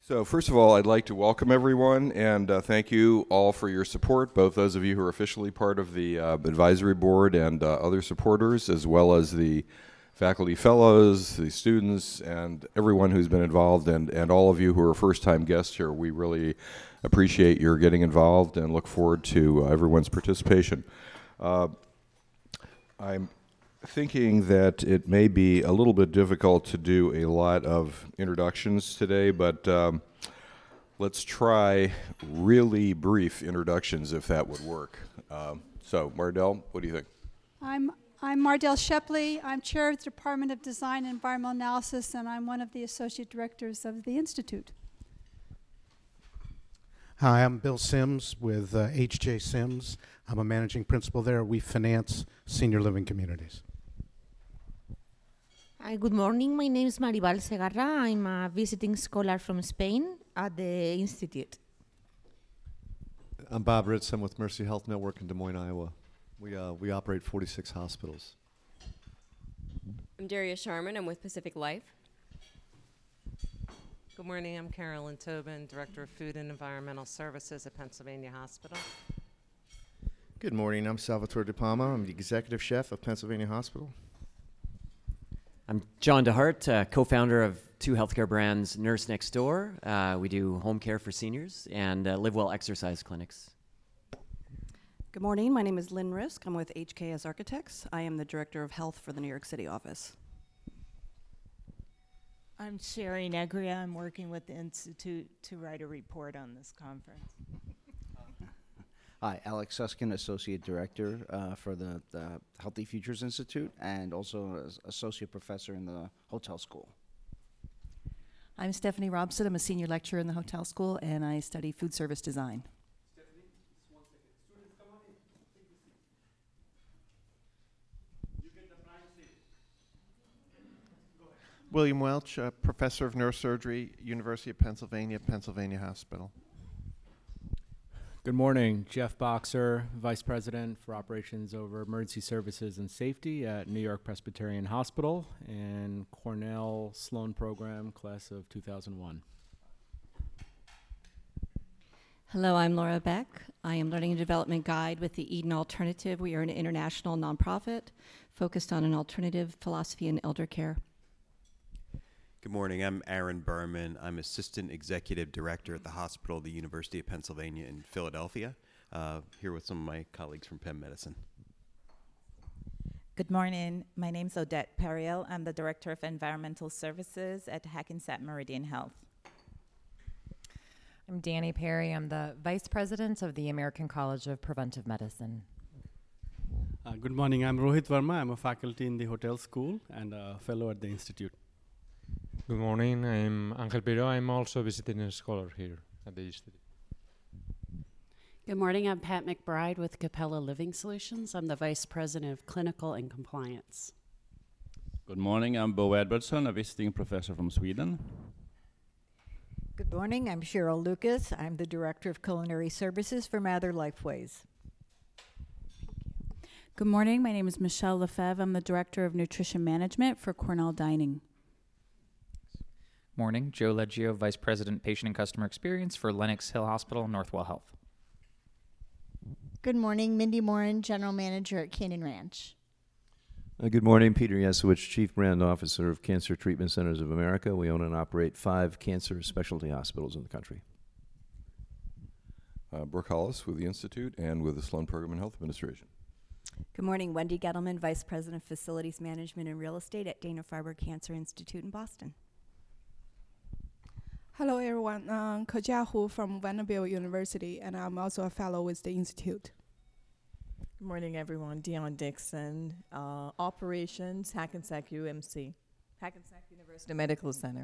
So first of all, I'd like to welcome everyone and thank you all for your support, both those of you who are officially part of the advisory board and other supporters, as well as the faculty fellows, the students, and everyone who's been involved, and all of you who are first-time guests here. We really appreciate your getting involved and look forward to everyone's participation. I'm thinking that it may be a little bit difficult to do a lot of introductions today, but let's try really brief introductions if that would work. So, Mardell, what do you think? I'm Mardell Shepley. I'm chair of the Department of Design and Environmental Analysis, and I'm one of the associate directors of the Institute. Hi, I'm Bill Sims with H.J. Sims. I'm a managing principal there. We finance senior living communities. Hi, good morning. My name is Maribal Segarra. I'm a visiting scholar from Spain at the Institute. I'm Bob Ritz. I'm with Mercy Health Network in Des Moines, Iowa. We operate 46 hospitals. I'm Daria Sharman. I'm with Pacific Life. Good morning. I'm Carolyn Tobin, Director of Food and Environmental Services at Pennsylvania Hospital. Good morning. I'm Salvatore De Palma. I'm the Executive Chef of Pennsylvania Hospital. I'm John DeHart, co-founder of two healthcare brands, Nurse Next Door. We do home care for seniors and Live Well exercise clinics. Good morning. My name is Lynn Risk. I'm with HKS Architects. I am the Director of Health for the New York City office. I'm Sherry Negria. I'm working with the Institute to write a report on this conference. Hi, Alex Suskin, Associate Director for the Healthy Futures Institute and also Associate Professor in the Hotel School. I'm Stephanie Robson. I'm a Senior Lecturer in the Hotel School and I study food service design. Stephanie, just 1 second. Students, come on in. Take a seat. You get the prime seat. Go ahead. William Welch, Professor of Neurosurgery, University of Pennsylvania, Pennsylvania Hospital. Good morning, Jeff Boxer, Vice President for Operations over Emergency Services and Safety at New York Presbyterian Hospital and Cornell Sloan Program, class of 2001. Hello, I'm Laura Beck. I am Learning and Development Guide with the Eden Alternative. We are an international nonprofit focused on an alternative philosophy in elder care. Good morning, I'm Aaron Berman. I'm Assistant Executive Director at the Hospital of the University of Pennsylvania in Philadelphia, here with some of my colleagues from Penn Medicine. Good morning, my name's Odette Periel. I'm the Director of Environmental Services at Hackensack Meridian Health. I'm Danny Perry. I'm the Vice President of the American College of Preventive Medicine. Good morning, I'm Rohit Verma. I'm a faculty in the Hotel School and a fellow at the Institute. Good morning, I'm Angel Piro. I'm also visiting scholar here at the Institute. Good morning, I'm Pat McBride with Capella Living Solutions. I'm the Vice President of Clinical and Compliance. Good morning, I'm Bo Edwardsson, a visiting professor from Sweden. Good morning, I'm Cheryl Lucas. I'm the Director of Culinary Services for Mather Lifeways. Good morning, my name is Michelle Lefebvre. I'm the Director of Nutrition Management for Cornell Dining. Morning, Joe Leggio, Vice President, Patient and Customer Experience for Lenox Hill Hospital, Northwell Health. Good morning, Mindy Morin, General Manager at Canyon Ranch. Good morning, Peter Yasowicz, Chief Brand Officer of Cancer Treatment Centers of America. We own and operate 5 cancer specialty hospitals in the country. Brooke Hollis with the Institute and with the Sloan Program in Health Administration. Good morning, Wendy Gettleman, Vice President of Facilities Management and Real Estate at Dana-Farber Cancer Institute in Boston. Hello everyone, Kejia Hu from Vanderbilt University, and I'm also a fellow with the Institute. Good morning everyone, Dion Dixon, Operations, Hackensack UMC, Hackensack University Medical Center.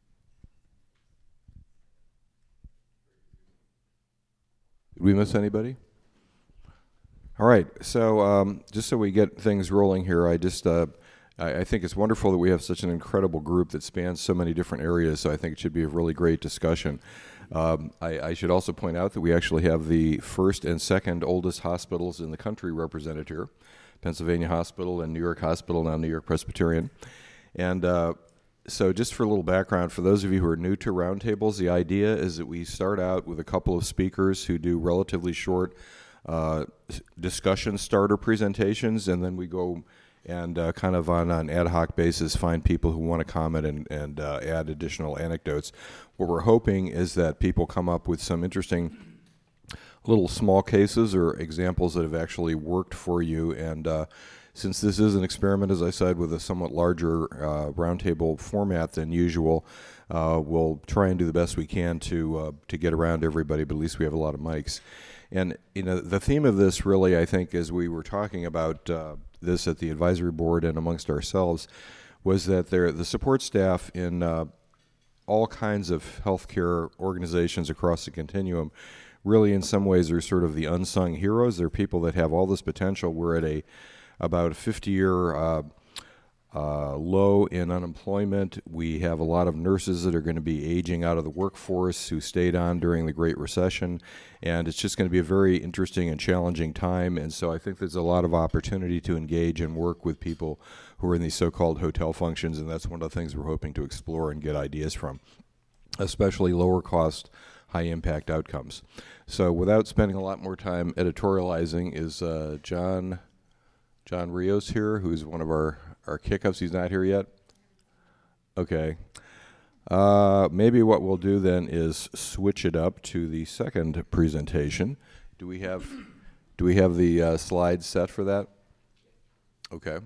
Did we miss anybody? All right, so just so we get things rolling here, I think it's wonderful that we have such an incredible group that spans so many different areas, so I think it should be a really great discussion. I should also point out that we actually have the first and second oldest hospitals in the country represented here, Pennsylvania Hospital and New York Hospital, now New York Presbyterian. And So just for a little background, for those of you who are new to roundtables, the idea is that we start out with a couple of speakers who do relatively short discussion starter presentations, and then we go and kind of on an ad hoc basis find people who want to comment and add additional anecdotes. What we're hoping is that people come up with some interesting little small cases or examples that have actually worked for you, and since this is an experiment, as I said, with a somewhat larger roundtable format than usual, we'll try and do the best we can to get around everybody, but at least we have a lot of mics. And the theme of this really, I think, as we were talking about this at the advisory board and amongst ourselves, was that the support staff in all kinds of healthcare organizations across the continuum really in some ways are sort of the unsung heroes. They're people that have all this potential. We're at about a 50-year low in unemployment. We have a lot of nurses that are going to be aging out of the workforce who stayed on during the Great Recession, and it's just going to be a very interesting and challenging time. And so I think there's a lot of opportunity to engage and work with people who are in these so-called hotel functions, and that's one of the things we're hoping to explore and get ideas from, especially lower cost, high impact outcomes. So without spending a lot more time editorializing, is John Rios here, who's one of our kickups. He's not here yet? Okay. Maybe what we'll do then is switch it up to the second presentation. Do we have the slides set for that? Okay.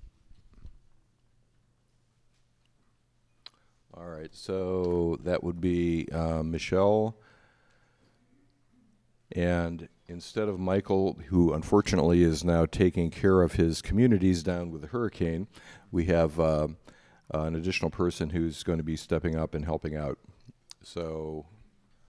All right, so that would be Michelle. And instead of Michael, who unfortunately is now taking care of his communities down with the hurricane, we have an additional person who's going to be stepping up and helping out. So